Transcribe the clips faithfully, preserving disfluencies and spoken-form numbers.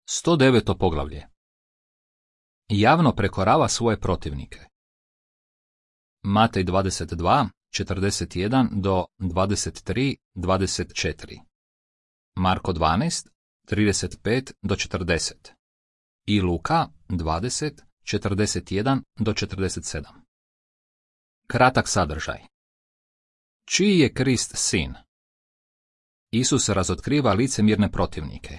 sto deveto poglavlje. Javno prekorava svoje protivnike. Matej dvadeset dva, četrdeset jedan do dvadeset tri, dvadeset četiri. Marko dvanaest, trideset pet do četrdeset. I Luka dvadeset, četrdeset jedan do četrdeset sedam. Kratak sadržaj. Čiji je Krist sin? Isus razotkriva licemjerne protivnike.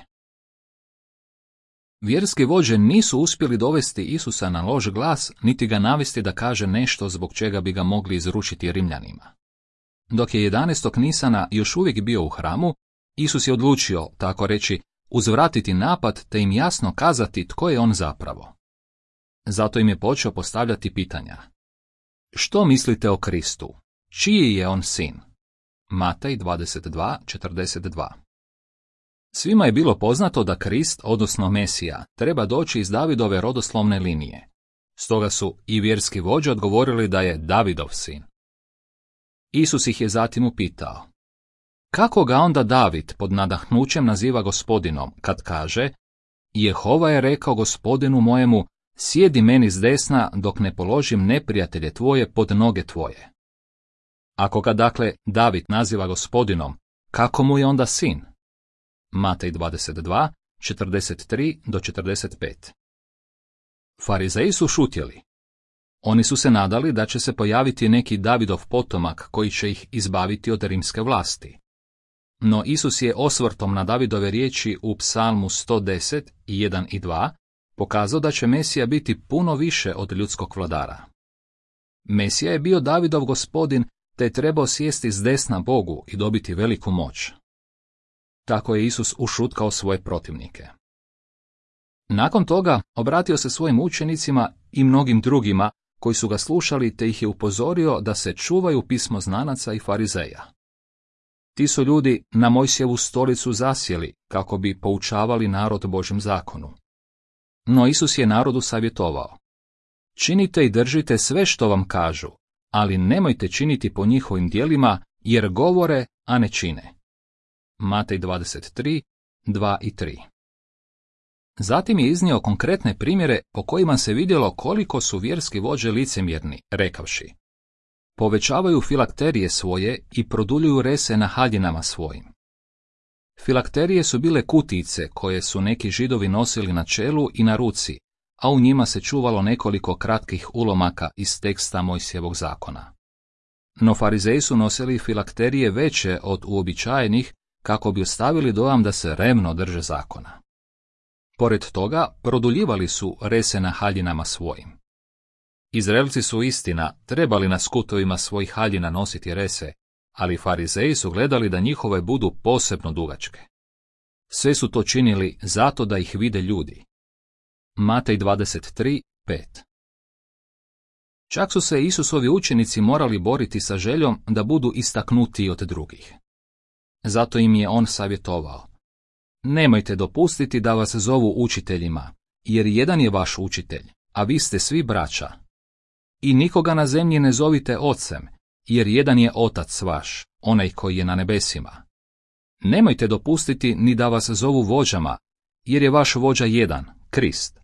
Vjerski vođe nisu uspjeli dovesti Isusa na loš glas, niti ga navesti da kaže nešto zbog čega bi ga mogli izručiti Rimljanima. Dok je jedanaestog Nisana još uvijek bio u hramu, Isus je odlučio, tako reći, uzvratiti napad te im jasno kazati tko je on zapravo. Zato im je počeo postavljati pitanja. Što mislite o Kristu? Čiji je on sin? Matej dvadeset dva, četrdeset dva. Svima je bilo poznato da Krist, odnosno Mesija, treba doći iz Davidove rodoslovne linije. Stoga su i vjerski vođe odgovorili da je Davidov sin. Isus ih je zatim upitao. Kako ga onda David pod nadahnućem naziva gospodinom, kad kaže: Jehova je rekao gospodinu mojemu, sjedi meni s desna dok ne položim neprijatelje tvoje pod noge tvoje. Ako ga dakle David naziva gospodinom, kako mu je onda sin? Matej dvadeset dva, četrdeset tri do četrdeset pet. Farizeji su šutjeli. Oni su se nadali da će se pojaviti neki Davidov potomak koji će ih izbaviti od rimske vlasti. No Isus je osvrtom na Davidove riječi u Psalmu sto deset, jedan i dva pokazao da će Mesija biti puno više od ljudskog vladara. Mesija je bio Davidov gospodin, te je trebao sjesti s desna Bogu i dobiti veliku moć. Tako je Isus ušutkao svoje protivnike. Nakon toga obratio se svojim učenicima i mnogim drugima koji su ga slušali, te ih je upozorio da se čuvaju pismoznanaca i farizeja. Ti su ljudi na Mojsijevu stolicu zasjeli kako bi poučavali narod Božjem zakonu. No Isus je narodu savjetovao. Činite i držite sve što vam kažu, ali nemojte činiti po njihovim djelima, jer govore, a ne čine. Matej dvadeset tri, dva i tri. Zatim je iznio konkretne primjere po kojima se vidjelo koliko su vjerski vođe licemjerni, rekavši: Povećavaju filakterije svoje i produljuju rese na haljinama svojim. Filakterije su bile kutijice koje su neki Židovi nosili na čelu i na ruci, a u njima se čuvalo nekoliko kratkih ulomaka iz teksta Mojsijevog zakona. No farizeji su nosili filakterije veće od uobičajenih kako bi ostavili dojam da se revno drže zakona. Pored toga, produljivali su rese na haljinama svojim. Izraelci su istina trebali na skutovima svojih haljina nositi rese, ali farizeji su gledali da njihove budu posebno dugačke. Sve su to činili zato da ih vide ljudi. Matej dvadeset tri, pet. Čak su se Isusovi učenici morali boriti sa željom da budu istaknutiji od drugih. Zato im je on savjetovao: Nemojte dopustiti da vas zovu učiteljima, jer jedan je vaš učitelj, a vi ste svi braća. I nikoga na zemlji ne zovite ocem, jer jedan je otac vaš, onaj koji je na nebesima. Nemojte dopustiti ni da vas zovu vođama, jer je vaš vođa jedan, Krist.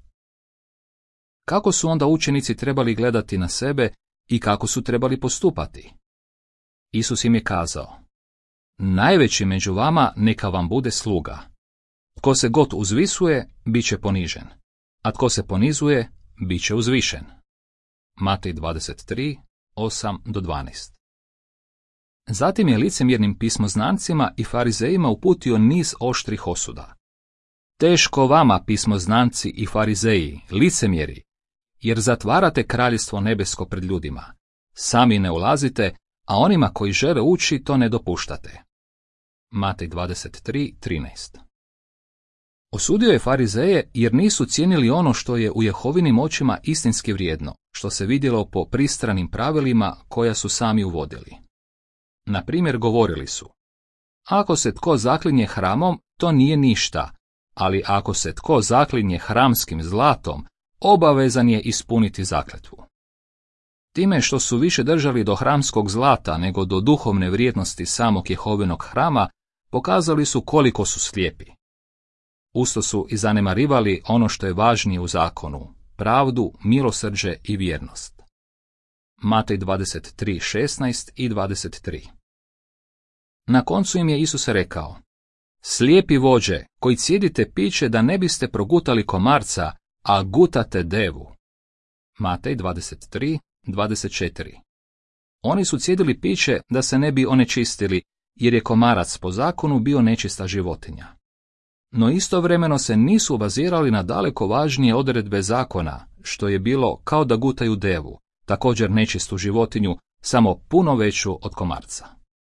Kako su onda učenici trebali gledati na sebe i kako su trebali postupati? Isus im je kazao: Najveći među vama neka vam bude sluga. Tko se god uzvisuje, bit će ponižen, a tko se ponizuje, bit će uzvišen. Matej dvadeset tri, osam do dvanaest. Zatim je licemjernim pismoznancima i farizejima uputio niz oštrih osuda. Teško vama, pismoznanci i farizeji, licemjeri, jer zatvarate kraljevstvo nebesko pred ljudima. Sami ne ulazite, a onima koji žele ući to ne dopuštate. Matej dvadeset tri, trinaest. Osudio je farizeje jer nisu cijenili ono što je u Jehovinim očima istinski vrijedno, što se vidjelo po pristranim pravilima koja su sami uvodili. Na primjer, govorili su: Ako se tko zaklinje hramom, to nije ništa, ali ako se tko zaklinje hramskim zlatom, obavezan je ispuniti zakletvu. Time što su više držali do hramskog zlata nego do duhovne vrijednosti samog Jehovinog hrama, pokazali su koliko su slijepi. Usto su i zanemarivali ono što je važnije u zakonu, pravdu, milosrđe i vjernost. Matej dvadeset tri šesnaest i dvadeset tri. Na koncu im je Isus rekao: Slijepi vođe, koji cijedite piće da ne biste progutali komarca, a gutate devu. Matej dvadeset tri dvadeset četiri. Oni su cijedili piće da se ne bi onečistili, jer je komarac po zakonu bio nečista životinja. No istovremeno se nisu obazirali na daleko važnije odredbe zakona, što je bilo kao da gutaju devu, također nečistu životinju, samo puno veću od komarca.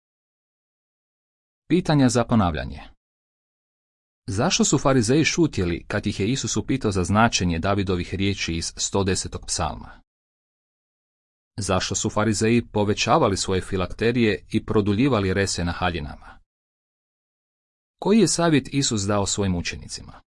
Pitanja za ponavljanje. Zašto su farizeji šutjeli kad ih je Isus upitao za značenje Davidovih riječi iz sto desetog psalma? Zašto su farizeji povećavali svoje filakterije i produljivali rese na haljinama? Koji je savjet Isus dao svojim učenicima?